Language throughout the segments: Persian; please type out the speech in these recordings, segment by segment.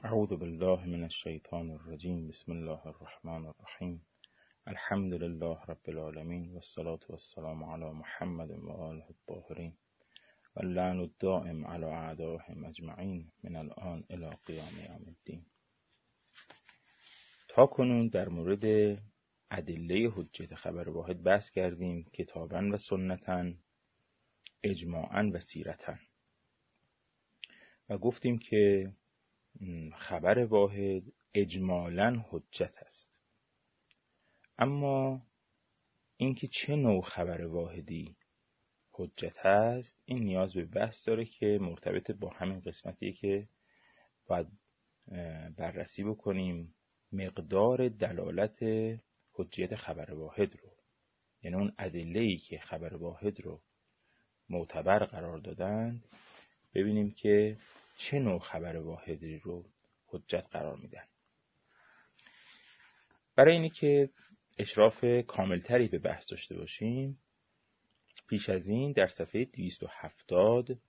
اعوذ بالله من الشیطان الرجیم. بسم الله الرحمن الرحیم. الحمد لله رب العالمین والصلاة والسلام علی محمد و آله الطاهرین و اللعن الدائم علی اعدائهم اجمعین من الآن الی قیام یوم الدین. تا کنون در مورد ادله حجت خبر واحد بحث کردیم، کتاباً و سنتاً، اجماعاً و سیرتاً، و گفتیم که خبر واحد اجمالاً حجت است. اما اینکه چه نوع خبر واحدی حجت است، این نیاز به بحث داره که مرتبط با همین قسمتیه که باید بررسی بکنیم، مقدار دلالت حجیت خبر واحد رو، یعنی اون ادله‌ای که خبر واحد رو معتبر قرار دادن، ببینیم که چه نوع خبر واحدی رو حجت قرار میدن. برای اینی که اشراف کاملتری به بحث داشته باشیم، پیش از این در صفحه 270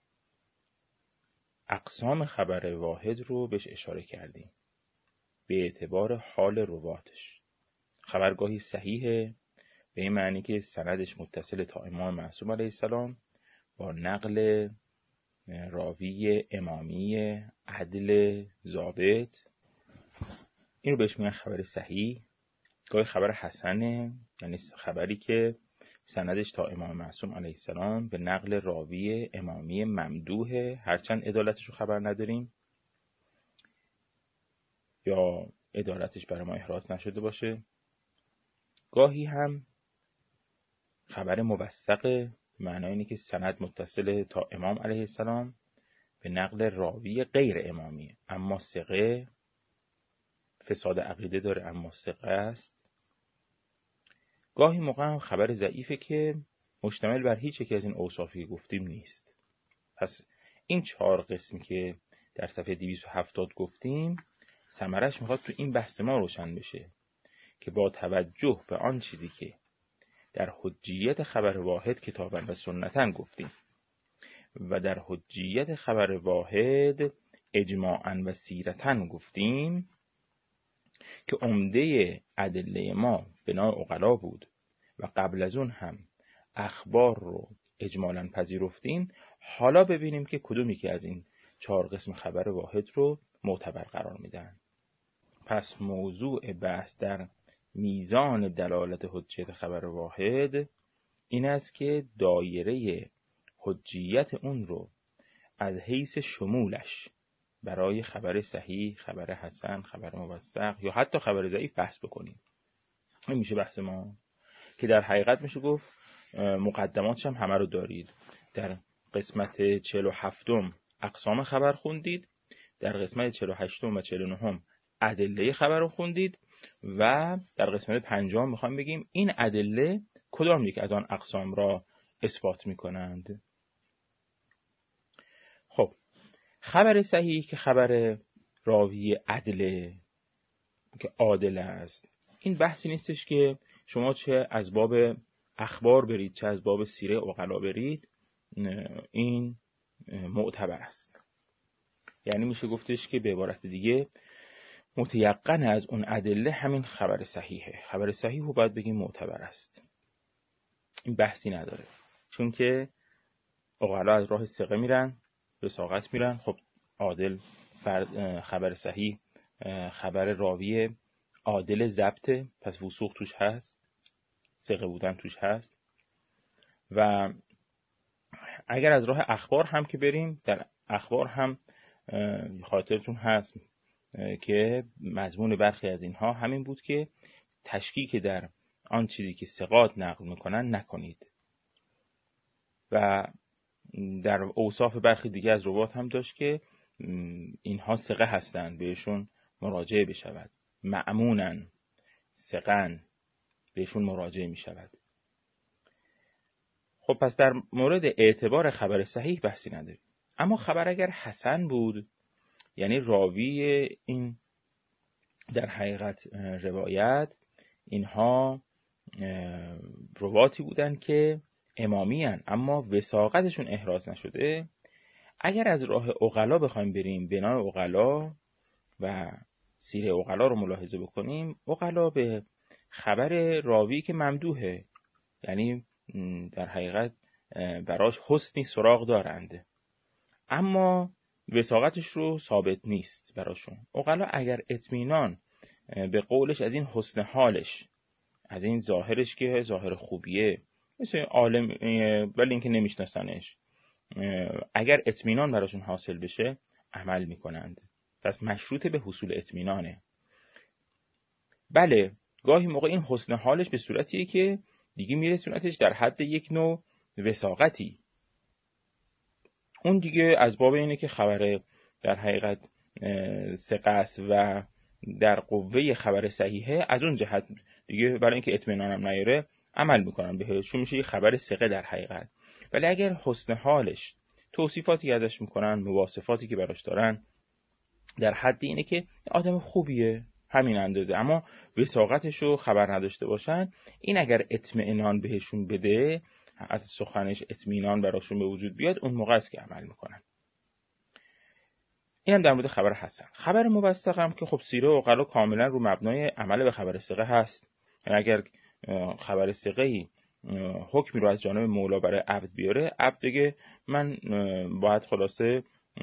اقسام خبر واحد رو بهش اشاره کردیم به اعتبار حال رواتش. خبرگاهی صحیحه به این معنی که سندش متصل تا امام معصوم علیه السلام با نقل راوی امامی عدل ضابط، این رو بهش میگن خبر صحیح. گاهی خبر حسنه، یعنی خبری که سندش تا امام معصوم علیه السلام به نقل راوی امامی ممدوحه، هرچند عدالتش رو خبر نداریم یا عدالتش برای ما احراز نشده باشه. گاهی هم خبر موثقه، معنای اینه که سند متصل تا امام علیه السلام به نقل راوی غیر امامی، اما ثقه، فساد عقیده داره اما ثقه است. گاهی موقع هم خبر ضعیفه که مشتمل بر هیچ یک از این اوصافی که گفتیم نیست. پس این 4 قسمی که در صفحه 270 گفتیم، ثمرش میخواد تو این بحث ما روشن بشه که با توجه به آن چیزی که در حجیت خبر واحد کتاباً و سنتاً گفتیم و در حجیت خبر واحد اجماعاً و سیرتاً گفتیم که عمده ادله ما بنای عقلا بود و قبل از اون هم اخبار رو اجمالاً پذیرفتیم، حالا ببینیم که کدومی که از این 4 قسم خبر واحد رو معتبر قرار میدن. پس موضوع بحث در میزان دلالت حجیت خبر واحد این است که دایره حجیت اون رو از حیث شمولش برای خبر صحیح، خبر حسن، خبر موثق یا حتی خبر ضعیف بحث بکنیم. این میشه بحث ما که در حقیقت میشه گفت مقدماتش هم همه رو دارید. در قسمت 47 اقسام خبر خوندید، در قسمت 48 و 49 ادله خبر رو خوندید و در قسمت 50 میخوایم بگیم این ادله کدام یک از آن اقسام را اثبات میکنند. خب، خبر صحیح که خبر راوی عدله که عادل است، این بحثی نیستش که شما چه از باب اخبار برید چه از باب سیره عقلا برید، این معتبر است. یعنی میشه گفتش که به عبارت دیگه متیقن از اون ادله همین خبر صحیحه. خبر صحیح رو باید بگیم معتبر است. این بحثی نداره، چون که عقلا از راه ثقه میرن، وثاقت میرن. خب عادل خبر صحیح خبر راوی عادل ضبطه، پس وثوق توش هست، ثقه بودن توش هست. و اگر از راه اخبار هم که بریم، در اخبار هم خاطرتون هست که مضمون برخی از اینها همین بود که تشکیک در آن چیزی که ثقات نقل میکنن نکنید. و در اوصاف برخی دیگه از روات هم داشت که اینها ثقه هستند، بهشون مراجعه بشود، مأمونن، ثقن، بهشون مراجعه میشود. خب پس در مورد اعتبار خبر صحیح بحثی نداریم. اما خبر اگر حسن بود، یعنی راوی این در حقیقت روایت اینها رواتی بودن که امامی هن اما وثاقتشون احراز نشده، اگر از راه عقلا بخوایم بریم، بنای عقلا و سیر عقلا رو ملاحظه بکنیم، عقلا به خبر راوی که ممدوحه، یعنی در حقیقت براش حسنی سراغ دارند، اما وثاقتش رو ثابت نیست براشون. عقلا اگر اطمینان به قولش از این حسن حالش، از این ظاهرش که ظاهر خوبیه، مثل عالم ولی اینکه نمیشناسنش، اگر اطمینان براشون حاصل بشه عمل میکنند. پس مشروط به حصول اطمینانه. بله گاهی موقع این حسن حالش به صورتیه که دیگه میرسونتش در حد یک نوع وثاقتی، اون دیگه از باب اینه که خبر در حقیقت ثقه است و در قوه خبر صحیحه، از اون جهت دیگه برای اینکه اطمینانم نیاره عمل میکنن بهش، چون میشه یه خبر ثقه در حقیقت. ولی اگر حسن حالش، توصیفاتی که ازش میکنن، مواصفاتی که براش دارن در حد اینه که آدم خوبیه همین اندازه، اما وثاقتش رو خبر نداشته باشن، این اگر اطمینان بهشون بده، از سخنش اطمینان براشون به وجود بیاد، اون موقع است که عمل میکنن. اینم در مورد خبر حسن. خبر موثق هم که خب سیره و عقلا کاملا رو مبنای عمل به خبر ثقه هست. یعنی اگر خبر ثقه‌ای حکمی رو از جانب مولا برای عبد بیاره، عبد بگه من باید خلاصه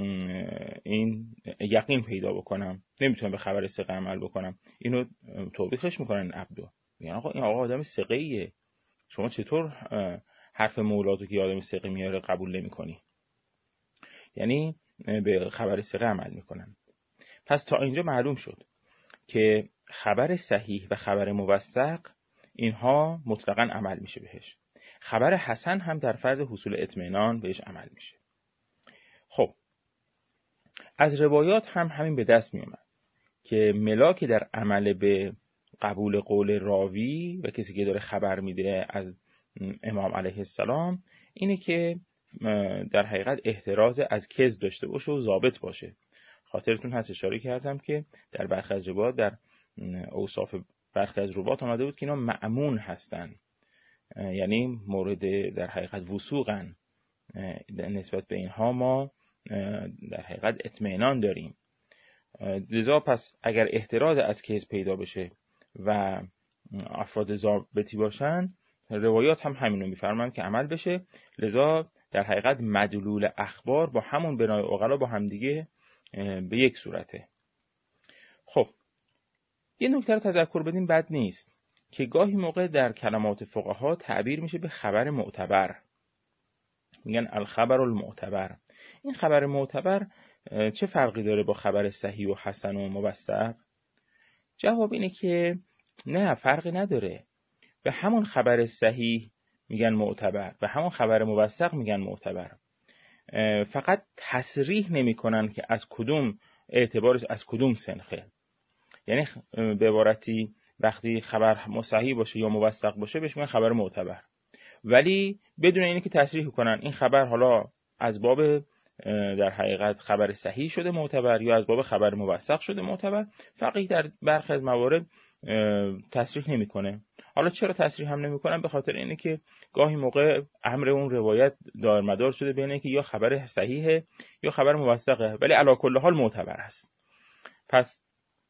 این یقین پیدا بکنم، نمیتونم به خبر ثقه عمل بکنم، اینو توبیخش میکنن عبدو، یعنی آقا این آقا آدم ثقه‌ایه، شما چطور حرف مولاتو که آدم ثقه میاره قبول نمیکنی؟ یعنی به خبر ثقه عمل میکنن. پس تا اینجا معلوم شد که خبر صحیح و خبر موثق اینها مطلقاً عمل میشه بهش. خبر حسن هم در فرض حصول اطمینان بهش عمل میشه. خب از روایات هم همین به دست میومد که ملاک در عمل به قبول قول راوی و کسی که داره خبر میده از امام علیه السلام اینه که در حقیقت احتراز از کذب داشته باشه و ضابط باشه. خاطرتون هست اشاره کردم که در برخی از روایات، در اوصاف برخی از روایات آمده بود که اینا مأمون هستن، یعنی مورد در حقیقت وثوقن، نسبت به اینها ما در حقیقت اطمینان داریم. لذا پس اگر احتراز از کذب پیدا بشه و افراد ضابطی باشن، روایات هم همینو میفرمایند که عمل بشه. لذا در حقیقت مدلول اخبار با همون بنای عقلا با همدیگه به یک صورته. خب یه نکته رو تذکر بدیم بد نیست که گاهی موقع در کلمات فقها تعبیر میشه به خبر معتبر، میگن الخبر المعتبر. این خبر معتبر چه فرقی داره با خبر صحیح و حسن و موثق؟ جواب اینه که نه، فرقی نداره. به همون خبر صحیح میگن معتبر، به همون خبر موثق میگن معتبر، فقط تصریح نمیکنن که از کدوم اعتبارش از کدوم سنخه. یعنی به عبارتی وقتی خبر صحیح باشه یا موثق باشه بهش میگن خبر معتبر، ولی بدون اینکه تصریح کنن این خبر حالا از باب در حقیقت خبر صحیح شده معتبر یا از باب خبر موثق شده معتبر. فقیه در برخی از موارد تصریح نمیکنه. حالا چرا تصریح هم نمیکنن؟ به خاطر اینه که گاهی موقع امر اون روایت دارمدار شده بین اینکه یا خبر صحیحه یا خبر موثقه، ولی علی کل حال معتبر است. پس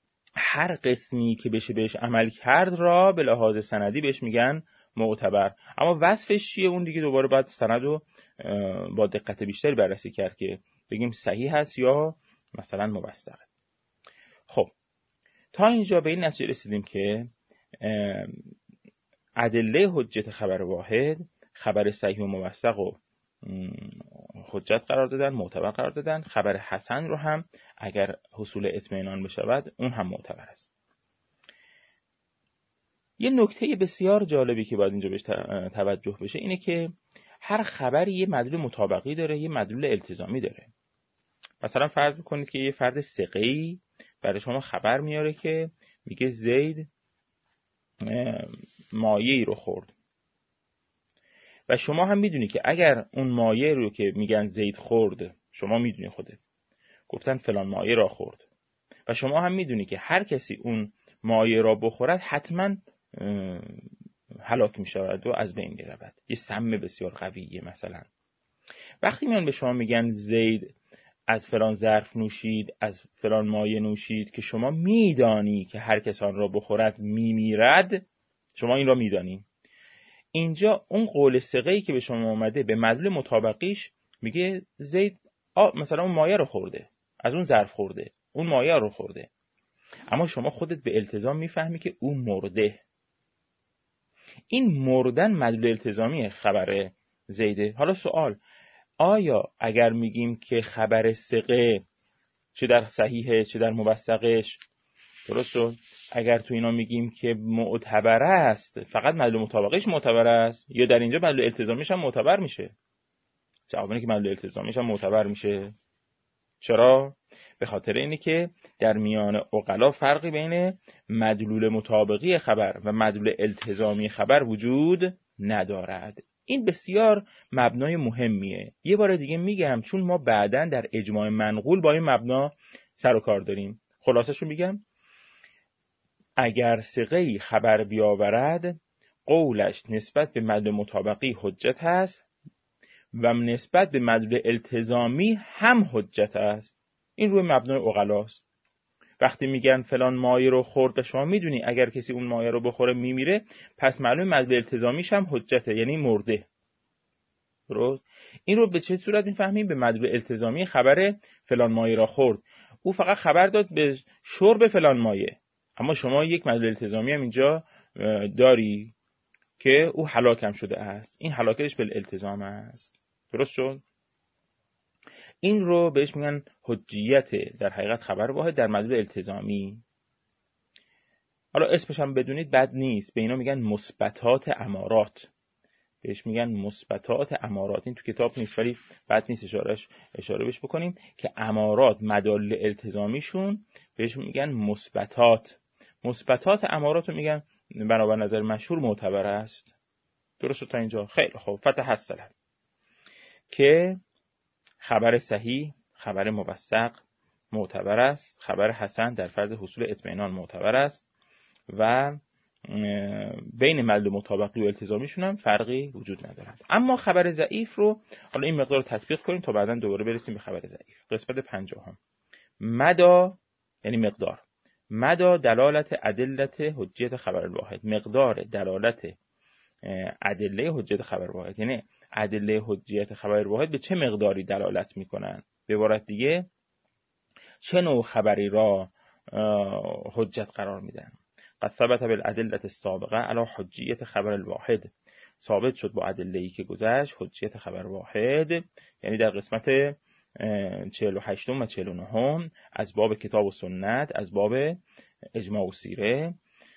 هر قسمی که بشه بهش عمل کرد را به لحاظ سندی بهش میگن معتبر، اما وصفش چیه اون دیگه دوباره باید سند رو با دقت بیشتری بررسی کرد که بگیم صحیح هست یا مثلا موثقه. خب تا اینجا به این نتیجه رسیدیم که ادله حجت خبر واحد، خبر صحیح و موثق و حجت قرار دادن، معتبر قرار دادن. خبر حسن رو هم اگر حصول اطمینان بشود اون هم معتبر است. یه نکته بسیار جالبی که باید اینجا بهش توجه بشه اینه که هر خبری یه مدلول مطابقی داره، یه مدلول التزامی داره. مثلا فرض کنید که یه فرد ثقه‌ای برای شما خبر میاره که میگه زید مایه‌ای رو خورد و شما هم میدونی که اگر اون مایه رو که میگن زید خورد، شما میدونی خودت گفتن فلان مایه را خورد و شما هم میدونی که هر کسی اون مایه را بخورد حتما هلاک میشود و از بین میرود، یه سم بسیار قویه. مثلا وقتی میان به شما میگن زید از فلان ظرف نوشید، از فلان مایه نوشید که شما میدانی که هر کس آن را بخورد میمیرد، شما این را میدانی. اینجا اون قول ثقه‌ای که به شما اومده به مدلول مطابقیش میگه زید مثلا اون مایه رو خورده، از اون ظرف خورده، اون مایه رو خورده، اما شما خودت به التزام میفهمی که اون مرده. این مردن مدلول التزامی خبر زیده. حالا سوال، آیا اگر میگیم که خبر ثقه چه در صحیحه چه در موثقش، درست شد، اگر تو اینا میگیم که معتبر است، فقط مدلول مطابقش معتبر است یا در اینجا مدلول التزامیش هم معتبر میشه؟ جواب اینه که مدلول التزامیش هم معتبر میشه. چرا؟ به خاطر اینه که در میان عقلا فرقی بین مدلول مطابقی خبر و مدلول التزامی خبر وجود ندارد. این بسیار مبنای مهمیه. یه بار دیگه میگم چون ما بعداً در اجماع منقول با این مبنا سر و کار داریم. خلاصشو میگم، اگر ثقه‌ای خبر بیاورد، قولش نسبت به مدلول مطابقی حجت است و نسبت به مدلول التزامی هم حجت است. این روی مبنای عقلاست. وقتی میگن فلان مایه رو خورد و شما میدونی اگر کسی اون مایه رو بخوره میمیره، پس معلوم مدلول التزامیش هم حجته، یعنی مرده. درست؟ این رو به چه صورت میفهمیم؟ به مدلول التزامی خبر فلان مایه را خورد. او فقط خبر داد به شرب فلان مایه، اما شما یک مدلول التزامی هم اینجا داری که او هلاکم شده است. این هلاکتش به التزام است. درست شد؟ این رو بهش میگن حجیت در حقیقت خبر واحد در مدلول التزامی. حالا اسمش هم بدونید بد نیست، به اینا میگن مثبتات امارات. بهش میگن مثبتات امارات. این تو کتاب نیست ولی بد نیست اشاره بهش بکنیم که امارات مدلول التزامیشون بهش میگن مثبتات. مثبتات امارات رو میگن بنابر نظر مشهور معتبر است. درسته تا اینجا؟ خیلی خوب. فتح السلام که خبر صحیح، خبر موثق معتبر است، خبر حسن در فرض حصول اطمینان معتبر است و بین مدلول مطابقی و التزامیشون هم فرقی وجود ندارد. اما خبر ضعیف رو حالا این مقدار رو تطبیق کنیم تا بعداً دوباره برسیم به خبر ضعیف. قسمت 50 مدى یعنی مقدار، مدى دلالت ادلت حجیت خبر الواحد، مقدار دلالت ادله حجیت خبر واحد، یعنی ادله حجیت خبر واحد به چه مقداری دلالت میکنن، به عبارت دیگه چه نوع خبری را حجت قرار میدن. قد ثبت بالادله السابقه علی حجیت خبر الواحد، ثابت شد با ادله‌ای که گذشت حجیت خبر واحد، یعنی در قسمت 48 و 49 از باب کتاب و سنت، از باب اجماع و سیره،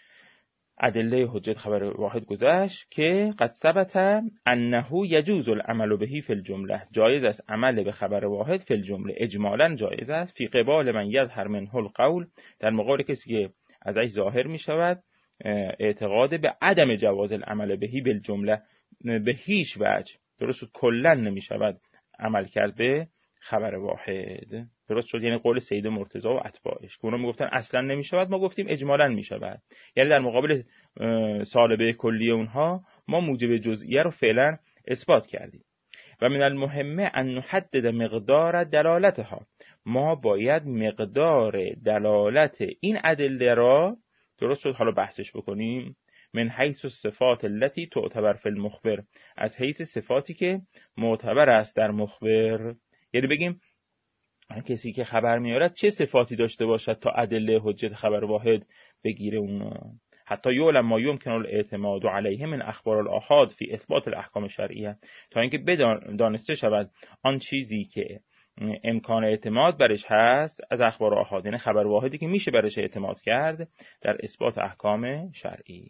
ادله حجت خبر واحد گذشت که قد ثبت انه یجوز العمل به فی الجمله، جایز است عمل به خبر واحد فی الجمله، اجمالا جایز است، فی قبال من یظهر منه القول، در مقابل کسی که ازش ظاهر می شود اعتقاد به عدم جواز العمل بهی بالجمله، به هیچ وجه درست کلا نمی شود عمل کرد به خبر واحد. درست شد؟ یعنی قول سید مرتضی و اتباعش که اونا میگفتن اصلا نمیشود، ما گفتیم اجمالا میشود. یعنی در مقابل سالبه کلی اونها ما موجب جزئیه رو فعلا اثبات کردیم. و من المهم ان نحدد مقدار دلالتها، ما باید مقدار دلالت این ادله را درست شد حالا بحثش بکنیم. من حیث الصفات التي تعتبر فی المخبر، از حیث صفاتی که معتبر است در مخبر. یعنی بگیم کسی که خبر میارد چه صفاتی داشته باشد تا ادله حجت خبر واحد بگیره اونو. حتی یعلم ما یمکن الاعتماد علیه من اخبار الاحاد فی اثبات الاحکام شرعیه، تا اینکه دانسته شود آن چیزی که امکان اعتماد برش هست از اخبار احاد، یعنی خبر واحدی که میشه برش اعتماد کرد در اثبات احکام شرعی.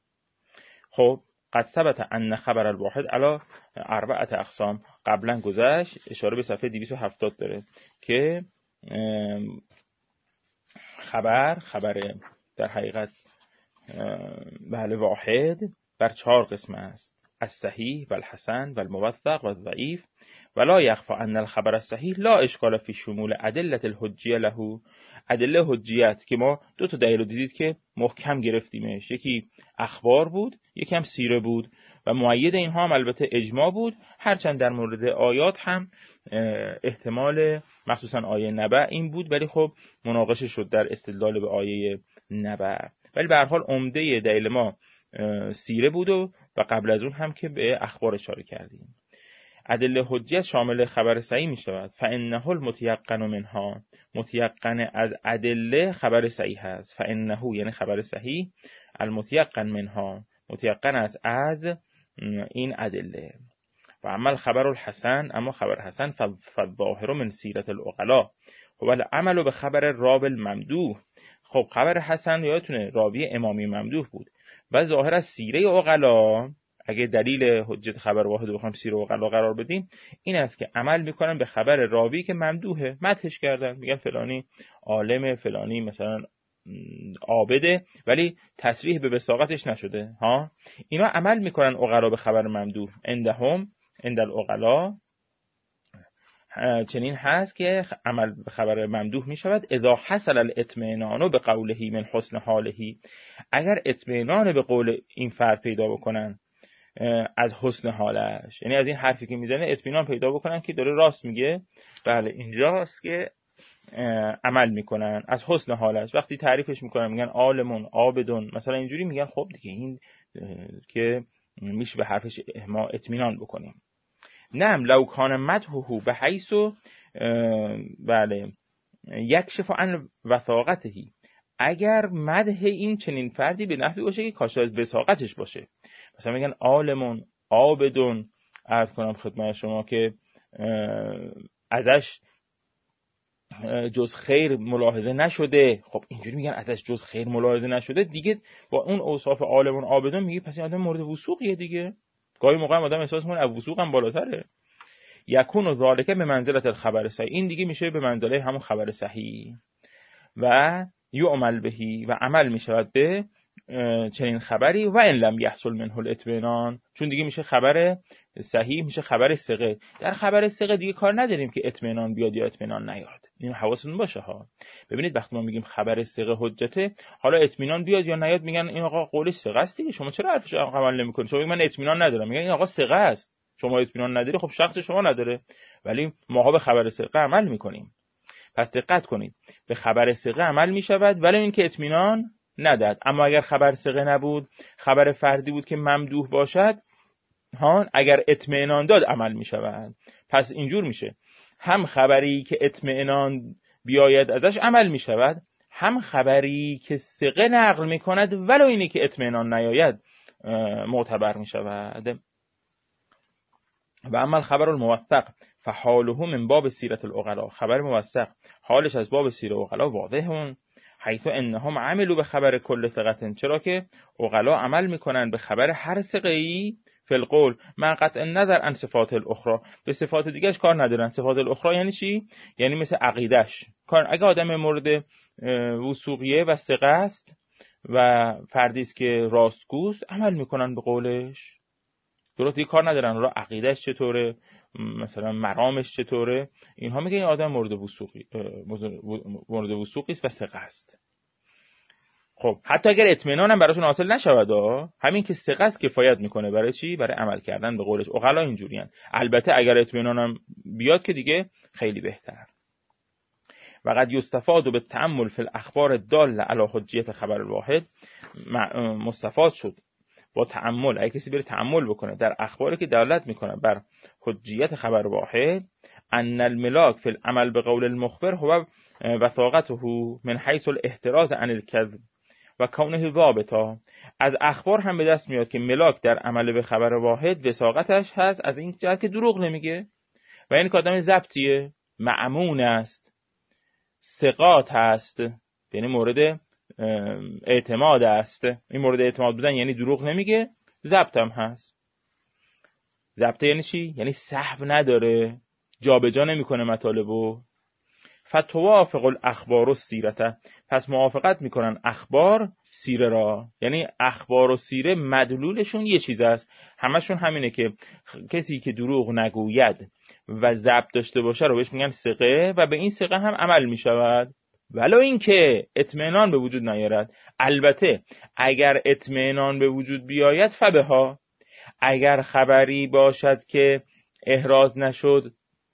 خب قد ثبت ان خبر الواحد علی 4 اقسام، قبلا گذشت، اشاره به صفحه 270 داره که خبر در حقیقت بله واحد بر 4 قسم است: الصحیح و الحسن و الموثق و الضعیف. ولا یخفى ان الخبر الصحیح لا اشکال فی شمول ادله الحجیه له، ادله حجیت که ما 2 تا دلیل رو دیدید که محکم گرفتیمش، یکی اخبار بود یکی هم سیره بود. و مؤید اینها هم البته اجماع بود، هرچند در مورد آیات هم احتمال مخصوصا آیه نبأ این بود، ولی خب مناقشه شد در استدلال به آیه نبأ. ولی به هر حال عمده دلیل ما سیره بود و قبل از اون هم که به اخبار اشاره کردیم. ادله حجیت شامل خبر صحیح می شود. فانه المتیقن منها، متیقن از ادله خبر صحیح است. فانه یعنی خبر صحیح، المتیقن منها متیقن از این ادله. و اما الخبر الحسن، اما خبر حسن فالظاهر من سیرت العقلاء و العمل به خبر راوی الممدوح. خب خبر حسن یادتونه راوی امامی ممدوح بود و ظاهر از سیره عقلا، اگه دلیل حجت خبر واحد رو بخوایم سیره عقلا قرار بدیم، این است که عمل میکنن به خبر راوی که ممدوحه، مدحش کردن، میگن فلانی عالم، فلانی مثلا عابده، ولی تصریح به وثاقتش نشده ها. اینا عمل میکنن عقلا به خبر ممدوح. عندهم عند العقلا چنین هست که عمل به خبر ممدوح می شود اذا حصل الاطمینان به قوله من حسن حاله، اگر اطمینان به قول این فرد پیدا بکنن از حسن حالش، یعنی از این حرفی که میزنه اطمینان پیدا بکنن که داره راست میگه، بله اینجاست که عمل میکنن از حسن حالش. وقتی تعریفش میکنن میگن عالمون عابدون مثلا اینجوری، میگن خب دیگه این که میشه به حرفش ما اطمینان بکنیم. نعم لو کان مدحه به حیث بله یکشف عن وثاقته، اگر مدح این چنین فردی به نحوی باشه که کاشف از وثاقتش باشه، مثلا میگن عالمون عابدون، عرض کنم خدمت شما که ازش جز خیر ملاحظه نشده. خب اینجوری میگن ازش جز خیر ملاحظه نشده، دیگه با اون اوصاف عالمون عابدون میگه پس این آدم مورد وثوقیه دیگه. گاهی موقع آدم احساس میکنه از وثوق هم بالاتره. یکون ذالک به منزلت الخبر صحیح، این دیگه میشه به منزله همون خبر صحیح. و یعمل بهی، و عمل میشود به چنین خبری. و ان لم یحصل منه الاطمینان، چون دیگه میشه خبر صحیح، میشه خبر ثقه. در خبر ثقه دیگه کار نداریم که اطمینان بیاد یا اطمینان نیاد. این حواستون باشه ها. ببینید وقتی ما میگیم خبر ثقه حجته، حالا اطمینان بیاد یا نیاد میگن این آقا قولش ثقه است دیگه، شما چرا حرفش عمل نمیکنید؟ شما میگن من اطمینان ندارم، میگن این آقا ثقه است، شما اطمینان نداری، خب شخص شما نداره، ولی ماها به خبر ثقه عمل میکنیم. پس دقت کنید، به خبر ثقه عمل میشود ولی این که اطمینان نداد. اما اگر خبر ثقه نبود، خبر فردی بود که ممدوح باشد ها، اگر اطمینان داد عمل میشود. پس اینجور میشه هم خبری که اطمینان بیاید ازش عمل میشود، هم خبری که ثقه نقل میکند ولو اینی که اطمینان نیاید معتبر میشود. و اما الخبر الموثق فحاله من باب سیرت العقلاء، خبر موثق حالش از باب سیرت العقلاء واضحه، حیث انهم عملوا به خبر کل ثقة، چرا که عقلا عمل میکنن به خبر هر ثقه‌ای فی القول مع قطع النظر عن صفات الاخرى، به صفات دیگه‌اش کار ندارن. صفات الاخرى یعنی چی؟ یعنی مثل عقیده‌اش کار. اگه آدم مورد وثوقیه و ثقه است و فردی است که راستگوست، عمل میکنن به قولش، درستی کار ندارن را عقیدهش چطوره، مثلا مرامش چطوره، اینها میگه این آدم مورد وثوقی است و ثقه است. خب حتی اگر اطمینان هم براشون حاصل نشود، همین که ثقه است کفایت میکنه برای چی؟ برای عمل کردن به قولش. عقلا اینجوریان. البته اگر اطمینان هم بیاد که دیگه خیلی بهتر. و قد یستفاد به تأمل فی الاخبار الداله علی حجیت خبر الواحد، مستفاد شد با تأمل. اگه کسی بره تأمل بکنه در اخباری که دلالت میکنه بر حجیت خبر واحد، ان الملاک فی العمل به قول المخبر هو وثاقته من حیث الاحتراز عن الکذب و کونه ضابطا، از اخبار هم به دست میاد که ملاک در عمل به خبر واحد وثاقتش هست از این جهت که دروغ نمیگه و این که آدم ضبطیه، مأمون است، ثقات هست، یعنی مورد اعتماد است. این مورد اعتماد بودن یعنی دروغ نمیگه، ضبط هم هست. ضبط یعنی چی؟ یعنی سهو نداره، جابجا نمیکنه مطالبو. فتوافق الاخبار و سیرته، پس موافقت میکنن اخبار سیره را، یعنی اخبار و سیره مدلولشون یه چیز است، همشون همینه که کسی که دروغ نگوید و ضبط داشته باشه رو بهش میگن ثقه و به این ثقه هم عمل میشود ولو این که اطمینان به وجود نیارد. البته اگر اطمینان به وجود بیاید فبها، اگر خبری باشد که احراز نشد،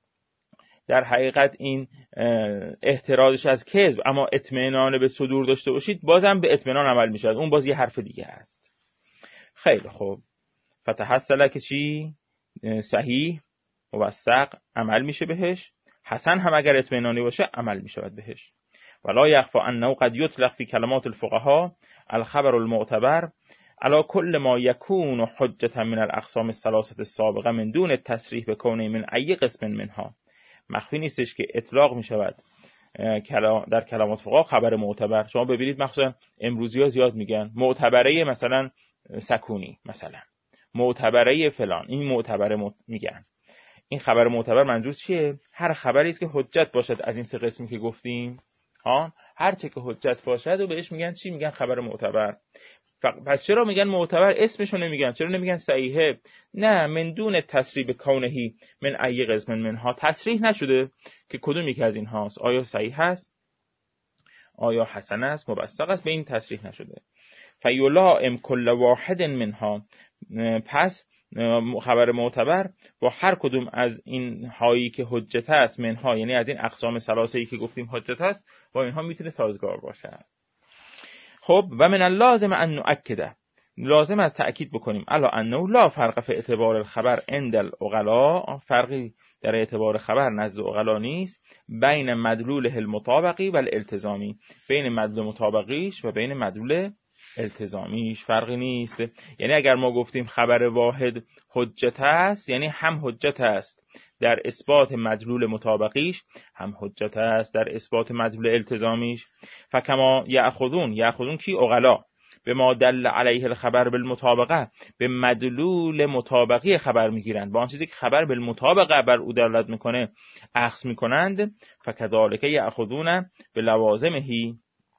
در حقیقت این احترازش از کذب، اما اطمینان به صدور داشته باشید، بازم به اطمینان عمل میشه. اون باز یه حرف دیگه هست. خیلی خوب. فتحصل که چی؟ صحیح موثق عمل میشه بهش. حسن هم اگر اطمینانی باشه عمل میشود بهش. ولا یخفى انه قد یطلق فی کلمات الفقهاء الخبر المعتبر على كل ما يكون حجة من الاقسام الثلاثه السابقه من دون التصریح بکونه من ای قسم منها. مخفی نیستش که اطلاق میشود در کلمات فقها خبر معتبر. شما ببینید مخصوصا امروزی‌ها زیاد میگن معتبره مثلا سکونی، مثلا معتبره فلان، این معتبره میگن. این خبر معتبر منظور چیه؟ هر خبری است که حجت باشد از این سه قسمی که گفتیم. هر چه که حجت باشد و بهش میگن چی؟ میگن خبر معتبر. پس چرا میگن معتبر؟ اسمشو نمیگن. چرا نمیگن صحیحه؟ نه، من دون تصریح کونهی من ای قسم منها، تصریح نشده که کدوم یکی از این هاست، آیا صحیح است، آیا حسن است، موثق است، به این تصریح نشده. فیلائم کل واحد منها، پس خبر معتبر با هر کدوم از این هایی که حجت است، منها یعنی از این اقسام ثلاثه‌ای که گفتیم حجت است، با اینها میتونه سازگار باشه. خب و من اللازم ان نؤکده، لازم است تأکید بکنیم الا انه لا فرق فی اعتبار الخبر عند العقلاء، فرقی در اعتبار خبر نزد عقلا نیست، بین مدلوله المطابقی و الالتزامی، بین مدلول مطابقیش و بین مدلول التزامیش فرقی نیست. یعنی اگر ما گفتیم خبر واحد حجت است، یعنی هم حجت است در اثبات مدلول مطابقیش، هم حجت است در اثبات مدلول التزامیش. فکما یأخذون کی؟ عقلا، به ما دل علیه الخبر بالمطابقه، به مدلول مطابقی خبر میگیرند، با آن چیزی که خبر بالمطابقه بر او دلالت میکنه اخذ میکنند. فکذالک یأخذون بلوازمه،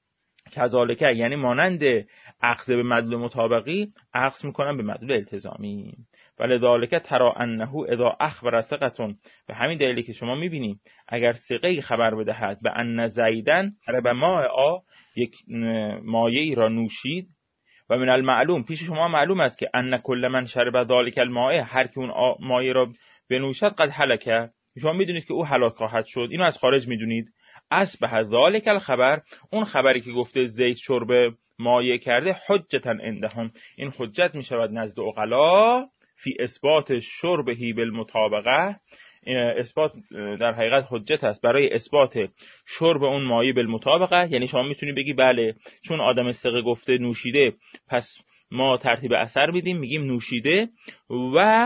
کذالک یعنی مانند اخذ به مدلول مطابقی اخذ میکنن به مدلول التزامی. ولذالک ترى انه اذا اخبر ثقه، به همین دلیلی که شما میبینیم اگر ثقه خبر بدهد به ان زیدن شرب ماء، یک مایعی را نوشید، و من المعلوم، پیش شما معلوم است که ان کل من شرب ذلک الماء، هر کی اون مایع را بنوشد قد هلک، شما میدونید که او هلاک خواهد شد، اینو از خارج میدونید. اصبح ذلک الخبر، اون خبری که گفته زید شرب مایع کرده، حجتا عندهم، این حجت می شود نزد عقلا فی اثبات شربه بالمطابقه، اثبات در حقیقت حجت است برای اثبات شرب اون مایع بالمطابقه. یعنی شما میتونی بگی بله چون آدم ثقه گفته نوشیده، پس ما ترتیب اثر میدیم میگیم نوشیده و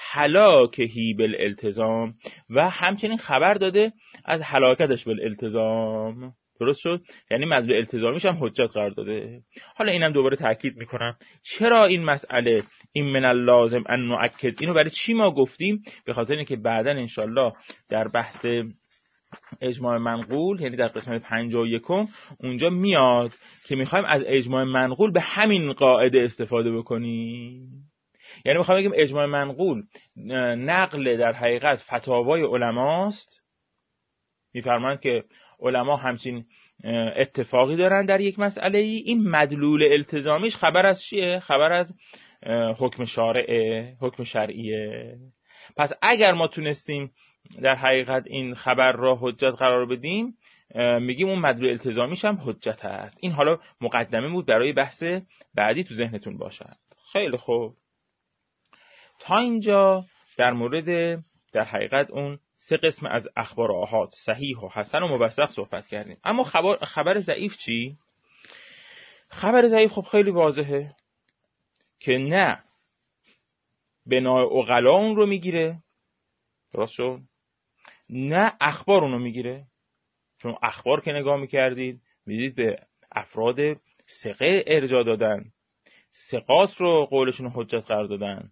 هلاکهی بالالتزام، و همچنین خبر داده از هلاکتش بالالتزام. درست شد؟ یعنی مدلول التزامیش هم حجت قرار داده. حالا اینم دوباره تاکید میکنم چرا این مسئله این من اللازم ان نؤکد، اینو برای چی ما گفتیم؟ به خاطر اینکه بعداً انشالله در بحث اجماع منقول، یعنی در قسمت 51 اونجا میاد که میخوایم از اجماع منقول به همین قاعده استفاده بکنیم. یعنی میخوام بگیم اجماع منقول نقل در حقیقت فتاوای علماست، میفرمایند که علما همچین اتفاقی دارن در یک مسئله ای، این مدلول التزامیش خبر از چیه؟ خبر از حکم شارعه، حکم شرعیه. پس اگر ما تونستیم در حقیقت این خبر را حجت قرار بدیم، میگیم اون مدلول التزامیش هم حجت است. این حالا مقدمه بود برای بحث بعدی تو ذهنتون باشد. خیلی خوب، تا اینجا در مورد در حقیقت اون سه قسم از اخبار آحاد، صحیح و حسن و موثق صحبت کردیم. اما خبر ضعیف چی؟ خبر ضعیف خب خیلی واضحه که نه بنای عقلا اون رو میگیره، درست شد؟ نه اخبار اون رو میگیره. چون اخبار که نگاه میکردید میدید به افراد ثقه ارجاع دادن، ثقات رو قولشون حجت قرار دادن،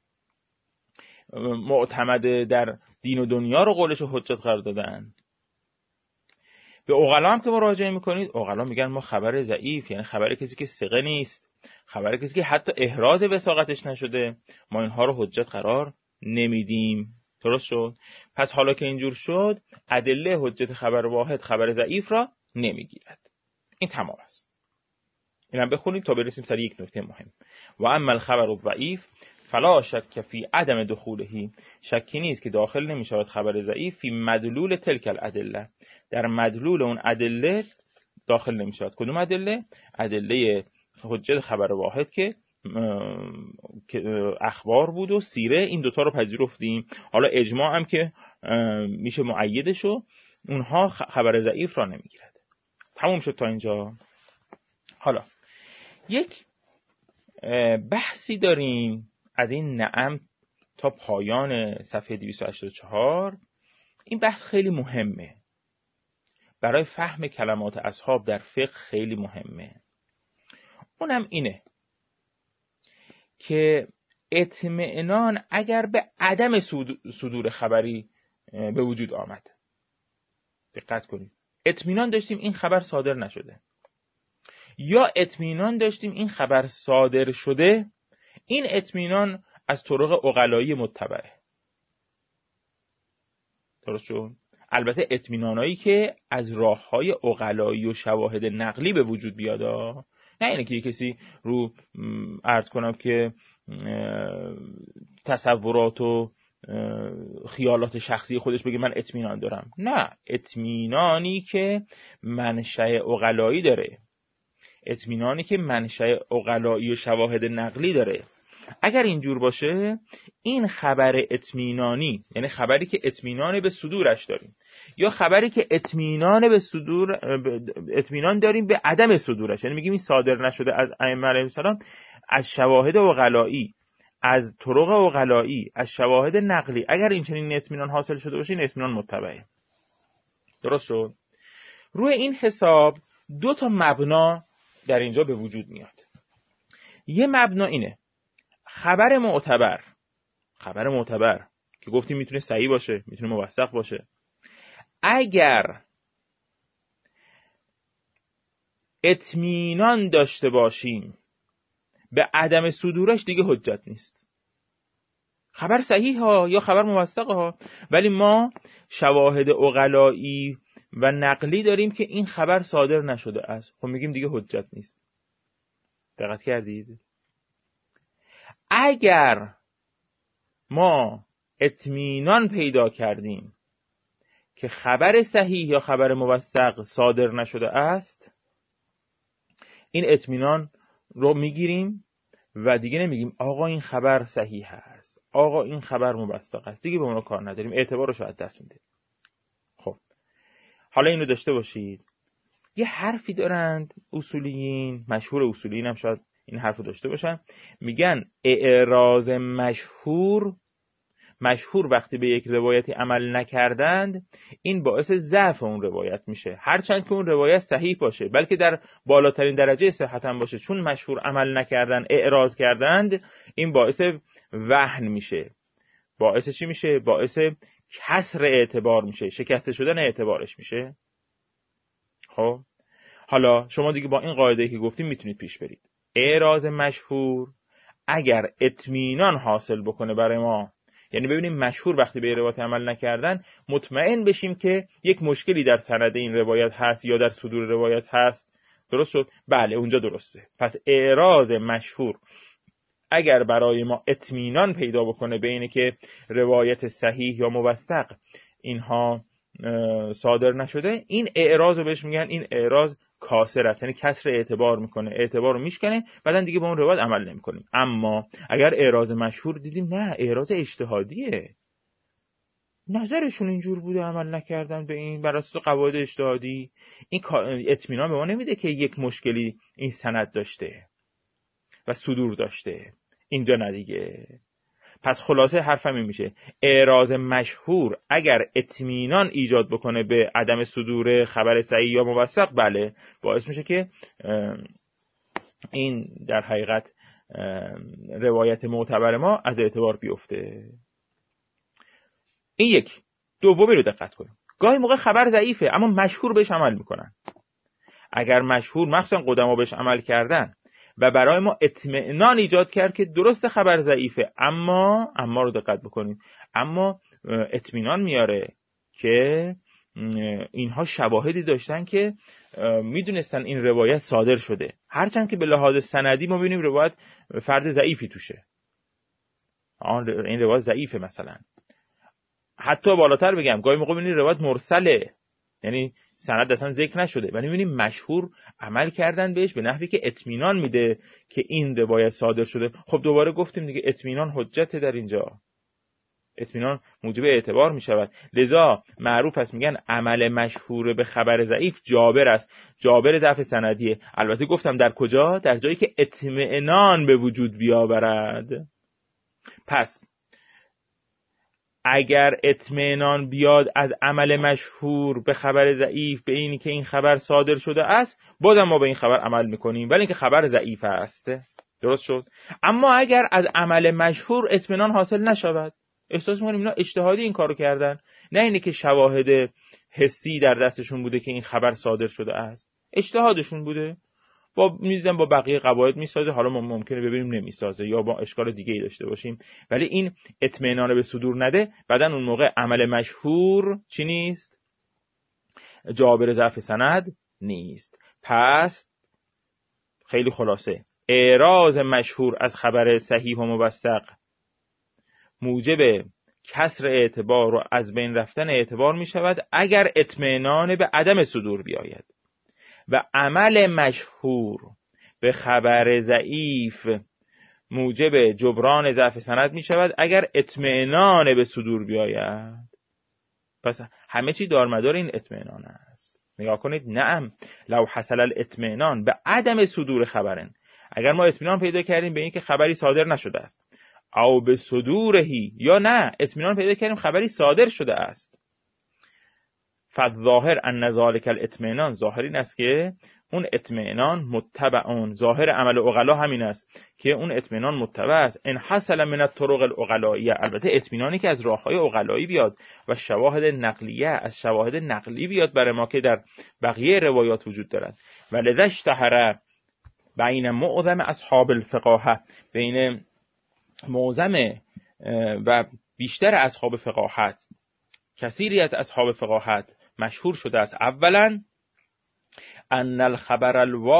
معتمد در دین و دنیا رو قولش حجت قرار دادن. به عقلا هم که مراجعه میکنید، عقلا میگن ما خبر ضعیف، یعنی خبر کسی که ثقه نیست، خبر کسی که حتی احراز وثاقتش نشده، ما اینها رو حجت قرار نمیدیم. درست شد؟ پس حالا که اینجور شد، ادله حجت خبر واحد خبر ضعیف را نمیگیرد. این تمام است. اینم بخونید تا برسیم سر یک نکته مهم. و اما الخبر الضعیف فلا شک فی عدم دخولهی، شکی نیست که داخل نمیشود خبر ضعیف فی مدلول تلک الادله، در مدلول اون ادله داخل نمیشود. کدوم ادله؟ ادله حجت خبر واحد که اخبار بود و سیره، این دوتا رو پذیرفتیم. حالا اجماع هم که میشه معیدش و اونها خبر ضعیف را نمیگیرد. تموم شد تا اینجا. حالا یک بحثی داریم از این نعم تا پایان صفحه 284. این بحث خیلی مهمه، برای فهم کلمات اصحاب در فقه خیلی مهمه. اونم اینه که اطمینان اگر به عدم صدور خبری به وجود آمد، دقت کنید، اطمینان داشتیم این خبر صادر نشده یا اطمینان داشتیم این خبر صادر شده، این اطمینان از طرق عقلایی متبعه. درست شد؟ البته اطمینانایی که از راه‌های عقلایی و شواهد نقلی به وجود بیاد، نه اینه که کسی رو عرض کنم که تصورات و خیالات شخصی خودش بگه من اطمینان دارم. نه، اطمینانی که منشأ عقلایی داره، اطمینانی که منشأ عقلایی و شواهد نقلی داره. اگر اینجور باشه، این خبر اطمینانی، یعنی خبری که اطمینان به صدورش داریم، یا خبری که اطمینان داریم به عدم صدورش، یعنی میگیم این صادر نشده از ائمه علیهم السلام، از شواهد عقلایی، از طرق عقلایی، از شواهد نقلی، اگر این چنین اطمینان حاصل شده باشه، این اطمینان متبعه. درست شد؟ روی این حساب دو تا مبنا در اینجا به وجود میاد. یه مبنا اینه: خبر معتبر که گفتیم میتونه صحیح باشه، میتونه موثق باشه، اگر اطمینان داشته باشیم به عدم صدورش، دیگه حجت نیست. خبر صحیح ها یا خبر موثق ها، ولی ما شواهد عقلایی و نقلی داریم که این خبر صادر نشده است، خب میگیم دیگه حجت نیست. دقت کردید؟ اگر ما اطمینان پیدا کردیم که خبر صحیح یا خبر موثق صادر نشده است، این اطمینان رو میگیریم و دیگه نمیگیم آقا این خبر صحیح است، آقا این خبر موثق است، دیگه به اون کار نداریم، اعتبارش رو از دست میدیم. خب حالا اینو داشته باشید، یه حرفی دارند اصولیین، مشهور اصولیین هم شاید این حرفو داشته باشن، میگن اعراض مشهور وقتی به یک روایتی عمل نکردند، این باعث ضعف اون روایت میشه، هرچند که اون روایت صحیح باشه، بلکه در بالاترین درجه صحت هم باشه، چون مشهور عمل نکردن، اعراض کردند، این باعث وهن میشه. باعث چی میشه؟ باعث کسر اعتبار میشه، شکسته شدن اعتبارش میشه. خب حالا شما دیگه با این قاعده که گفتیم میتونید پیش برید. اعراض مشهور اگر اطمینان حاصل بکنه برای ما، یعنی ببینیم مشهور وقتی به روایت عمل نکردن، مطمئن بشیم که یک مشکلی در سند این روایت هست یا در صدور روایت هست. درست شد؟ بله، اونجا درسته. پس اعراض مشهور اگر برای ما اطمینان پیدا بکنه به اینه که روایت صحیح یا موثق اینها صادر نشده، این اعراض رو بهش میگن این اعراض کاسر است، یعنی کسر اعتبار میکنه، اعتبار رو میشکنه، بعدن دیگه با اون روایت عمل نمیکنیم. اما اگر اعراض مشهور دیدیم نه، اعراض اجتهادیه، نظرشون اینجور بوده، عمل نکردن به این بر اساس قواعد اجتهادی، این اطمینان به ما نمیده که یک مشکلی این سند داشته و صدور داشته، اینجا نه دیگه. پس خلاصه حرفم این میشه: اعراض مشهور اگر اطمینان ایجاد بکنه به عدم صدور خبر صحیح یا موثق، بله، باعث میشه که این در حقیقت روایت معتبر ما از اعتبار بیفته. این یک. دومی رو دقت کنیم، گاهی موقع خبر ضعیفه اما مشهور بهش عمل میکنن. اگر مشهور مخصوصا قدما بهش عمل کردن و برای ما اطمینان ایجاد کرد که درست خبر ضعیفه، اما رو دقت بکنید، اما اطمینان میاره که اینها شواهدی داشتن که میدونستن این روایت صادر شده، هرچند که به لحاظ سندی ما ببینیم روایت فرد ضعیفی توشه. این روایت ضعیفه مثلا. حتی بالاتر بگم گاهی موقع این روایت مرسله، یعنی سند اصلا ذکر نشده، ولی می‌بینیم مشهور عمل کردن بهش به نحوی که اطمینان میده که این روایت صادر شده. خب دوباره گفتیم دیگه اطمینان حجت در اینجا، اطمینان موجب اعتبار می شود. لذا معروف است میگن عمل مشهور به خبر ضعیف جابر است، جابر ضعف سندیه. البته گفتم در کجا؟ در جایی که اطمینان به وجود بیاورد. پس اگر اطمینان بیاد از عمل مشهور به خبر ضعیف به اینی که این خبر صادر شده است، بازم ما به این خبر عمل میکنیم، ولی اینکه خبر ضعیف است. درست شد؟ اما اگر از عمل مشهور اطمینان حاصل نشود، احساس می‌کنیم اینا اجتهادی این کارو کردن، نه اینی که شواهد حسی در دستشون بوده که این خبر صادر شده است، اجتهادشون بوده، می‌دیدن با بقیه قواعد میسازه، حالا ما ممکنه ببینیم نمیسازه یا با اشکال دیگه‌ای داشته باشیم، ولی این اطمینان به صدور نده، بعدن اون موقع عمل مشهور چی نیست؟ جابر ضعف سند نیست. پس خیلی خلاصه، اعراض مشهور از خبر صحیح و موثق موجب کسر اعتبار و از بین رفتن اعتبار می شود اگر اطمینان به عدم صدور بیاید، و عمل مشهور به خبر ضعیف موجب جبران ضعف سند می شود اگر اطمینان به صدور بیاید. پس همه چی دارمدار این اطمینان است. نگاه کنید، نعم لو حصل الاطمینان به عدم صدور خبرن، اگر ما اطمینان پیدا کردیم به این که خبری صادر نشده است، او به صدورهی، یا نه اطمینان پیدا کردیم خبری صادر شده است، فالظاهر ان ذلک الاطمینان، ظاهر این است که اون اطمینان متبعون، ظاهر عمل عقلا همین است که اون اطمینان متبع است. ان حصل من الطرق العقلائیه، البته اطمینانی که از راههای عقلایی بیاد و شواهد نقلیه، از شواهد نقلی بیاد برای ما که در بقیه روایات وجود دارد. و لذا اشتهر بین معظم اصحاب الفقاهه، بین معظم و بیشتر اصحاب فقاهت، کثیری از اصحاب فقاهت مشهور شده است اولا ان الخبر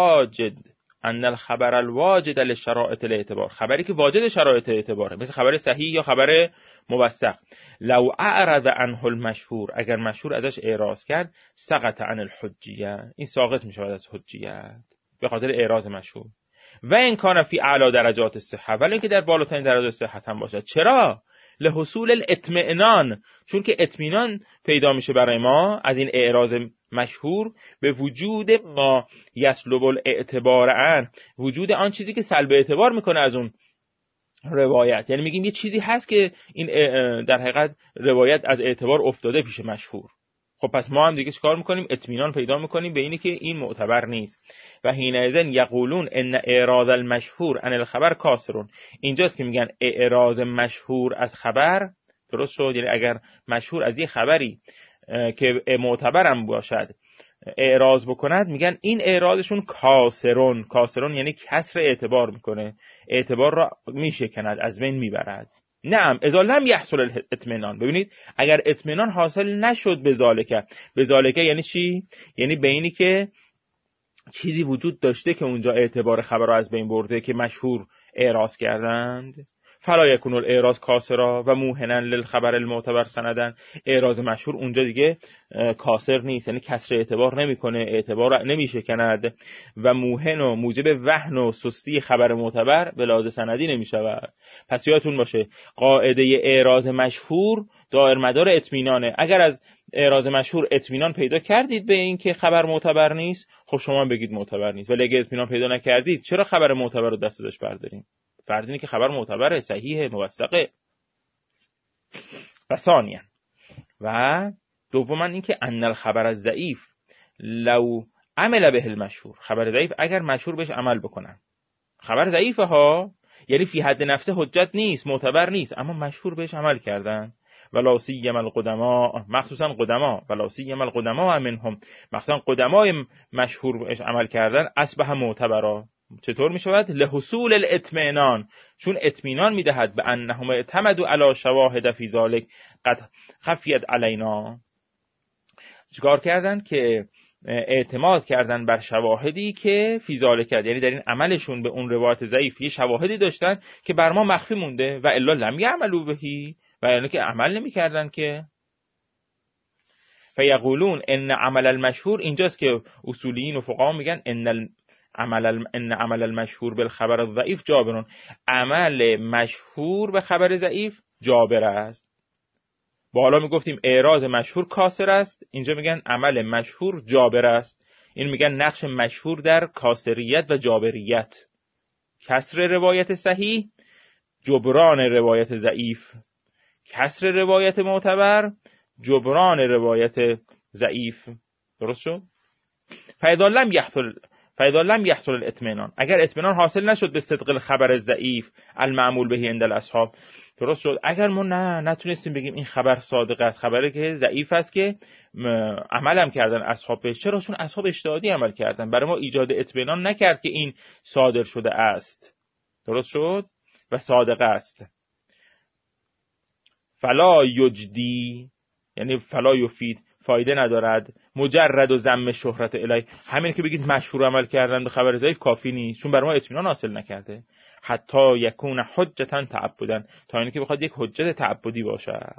الواجد لشرائط الاعتبار، خبری که واجد شرایط اعتباره، مثل خبر صحیح یا خبر موثق، لو اعرض عنه المشهور، اگر مشهور ازش اعراض کرد، سقط عن الحجیه، این ساقط می شود از حجیت به خاطر اعراض مشهور. و این کان فی اعلی درجات الصحه، ولی اینکه در بالاترین درجات صحت هم باشد. چرا؟ لحصول الاطمینان، چون که اطمینان پیدا میشه برای ما از این اعراض مشهور به وجود ما یسلب الاعتبار عن، وجود آن چیزی که سلب اعتبار میکنه از اون روایت. یعنی میگیم یه چیزی هست که این در حقیقت روایت از اعتبار افتاده پیش مشهور. خب پس ما هم دیگه چیکار میکنیم؟ اطمینان پیدا میکنیم به اینی که این معتبر نیست. و حینئذ یقولون ان اعراض المشهور عن الخبر کاسرون، اینجاست که میگن اعراض مشهور از خبر، درست شد، یعنی اگر مشهور از یه خبری که معتبرم باشد اعراض بکند، میگن این اعراضشون کاسرون یعنی کسر اعتبار میکنه، اعتبار را میشکند، از بین میبرد. نعم اذا لم يحصل الاطمینان، ببینید اگر اطمینان حاصل نشد به ذالک یعنی چی؟ یعنی به اینی که چیزی وجود داشته که اونجا اعتبار خبر را از بین برده که مشهور اعراض کردند، فلا یکون الاعراض کاسرا و موهنا للخبر المعتبر سندن، اعراض مشهور اونجا دیگه کاسر نیست، یعنی کسر اعتبار نمیکنه، اعتبار نمیشکند، و موهن و موجب وهن و سستی خبر معتبر به لحاظ سندی نمیشود. پس یادتون باشه قاعده اعراض مشهور دائر مدار اطمینانه. اگر از اعراض مشهور اطمینان پیدا کردید به این که خبر معتبر نیست، خب شما بگید معتبر نیست، ولی اگه اطمینان پیدا نکردید چرا خبر معتبر رو دست داشت برداریم؟ فرض اینه که خبر معتبره، صحیحه، موثقه. و ثانیاً و دوما اینکه ان الخبر الضعیف لو عمل به المشهور، خبر ضعیف اگر مشهور بهش عمل بکنن، خبر ضعیفه ها، یعنی فی حد نفسه حجت نیست، معتبر نیست، اما مشهور بهش عمل کردن، ولا سیما القدما، مخصوصا قدما، ولا سیما القدما منهم، مخصوصا قدمای مشهور بهش عمل کردن، اصبح معتبرا. چطور می شود؟ لحصول الاطمینان، چون اطمینان می دهد به انهم اعتمدوا علی شواهد فی ذلک قد خفیت علینا. چیکار کردن؟ که اعتماد کردن بر شواهدی که فی ذالک، یعنی در این عملشون به اون روایت ضعیف یه شواهدی داشتن که بر ما مخفی مونده، و الا لم یعملوا بهی، و یعنی که عمل نمی‌کردن که. فیقولون ان عمل المشهور، اینجاست که اصولیین و فقها میگن ان عمل المشهور بالخبر الضعیف جابرون، عمل مشهور به خبر ضعیف جابر است. بالا میگفتیم اعراض مشهور کاسر است، اینجا میگن عمل مشهور جابر است. این میگن نقش مشهور در کاسریت و جابریت، کسر روایت صحیح، جبران روایت ضعیف، کسر روایت معتبر، جبران روایت ضعیف. درست شد؟ فاذا لم يحصل الاطمینان، اگر اطمینان حاصل نشد به صدق الخبر ضعیف المعمول به عند الاصحاب. درست شد؟ اگر ما نتونستیم بگیم این خبر صادق است، خبری که ضعیف است که عملم کردن اصحاب بهش، چرا؟ چون اصحاب اجتهادی عمل کردن، برای ما ایجاد اطمینان نکرد که این صادر شده است. درست شد؟ و صادق است. فلا یجدی، یعنی فلا یفید، فایده ندارد، مجرد و ذم شهرت الی، همین که بگید مشهور عمل کردن به خبر ضعیف کافی نیست، چون برای ما اطمینان حاصل نکرده. حتی یکون حجتا تعبدا، تا اینکه بخواد یک حجت تعبدی باشد.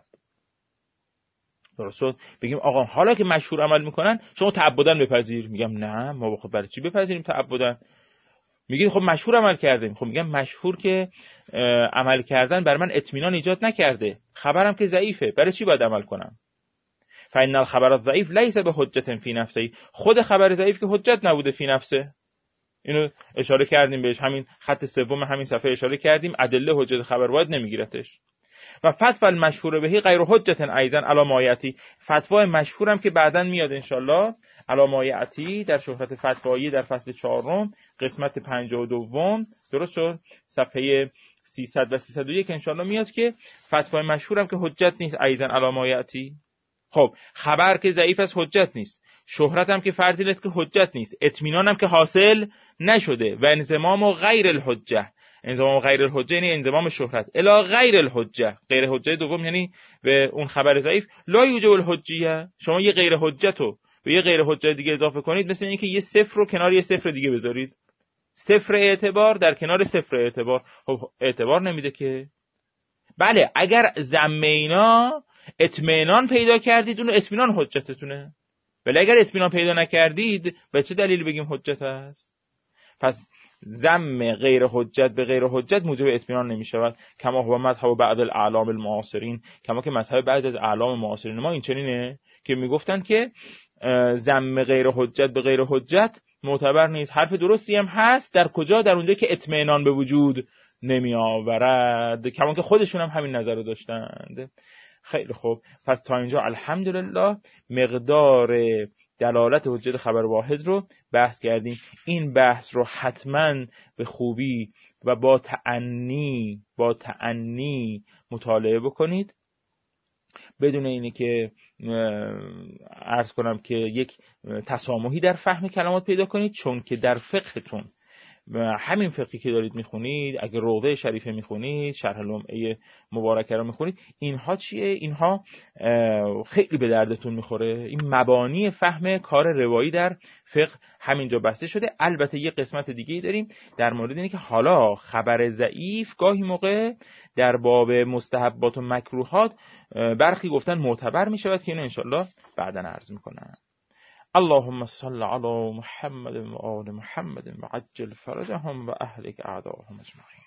درست شد؟ بگیم آقا حالا که مشهور عمل میکنن شما تعبدا بپذیر. میگم نه، ما برای چی بپذیریم تعبدا؟ میگید خب مشهور عمل کردیم. خب میگم مشهور که عمل کردن بر من اطمینان ایجاد نکرده، خبرم که ضعیفه، برای چی باید عمل کنم؟ فإن الخبر الضعیف لیس بحجة فی نفسه، خود خبر ضعیف که حجت نبوده فی نفسه. اینو اشاره کردیم بهش، همین خط سوم همین صفحه اشاره کردیم، ادله حجت خبر واحد نمیگیرتش. و فتوى المشهور بهی غیر حجة ایضا علی ما یأتی، فتوای مشهورم که بعداً میاد ان شاء الله علی ما یأتی در شهرت فتوایی در فصل 4 قسمت 52، درست شد؟ صفحه 300 و 301 ان شاء الله میاد که فتوای مشهورم که حجت نیست ایضا علی ما یأتی. خب خبر که ضعیف است حجت نیست، شهرتم که فرضی نیست که حجت نیست، اطمینانم که حاصل نشده، و انضمام غیر الحجه، انضمام غیر الحجه یعنی انضمام شهرت الی غیر الحجه، غیر حجه دوم یعنی به اون خبر ضعیف. لا یوجب الحجیه، شما یه غیر حجتو به یه غیر حجه دیگه اضافه کنید، مثل اینکه یه صفر رو کنار یه صفر دیگه بذارید، صفر اعتبار در کنار صفر اعتبار، خب اعتبار نمیده که. بله اگر ضمینا اطمینان پیدا کردید اون اطمینان حجتتونه، ولی اگر اطمینان پیدا نکردید به چه دلیل بگیم حجت است؟ پس ضم غیر حجت به غیر حجت موجب اطمینان نمی شود. کما هو مذهب بعض الاعلام المعاصرین، کما که مذهب بعضی از اعلام معاصرین ما این چنینه که میگفتن که ضم غیر حجت به غیر حجت معتبر نیست. حرف درستی هم هست، در کجا؟ در اونجایی که اطمینان به وجود نمی آورد، کما که خودشون هم همین نظر رو داشتند. خیلی خوب، پس تا اینجا الحمدلله مقدار دلالت حجت خبر واحد رو بحث کردیم. این بحث رو حتما به خوبی و با تأنی مطالعه بکنید، بدون اینی که عرض کنم که یک تسامحی در فهم کلمات پیدا کنید، چون که در فقهتون همین فقهی که دارید میخونید، اگه روضه شریفه میخونید، شرح لمعه مبارکه رو میخونید، اینها چیه؟ اینها خیلی به دردتون میخوره. این مبانی فهم کار روایی در فقه همینجا بسته شده. البته یه قسمت دیگه داریم در مورد اینه که حالا خبر ضعیف گاهی موقع در باب مستحبات و مکروهات برخی گفتن معتبر میشود که اینو انشالله بعداً عرض میکنم. اللهم صل على محمد و آل محمد و عجل فرجهم و اهلك اعداءهم اجمعین.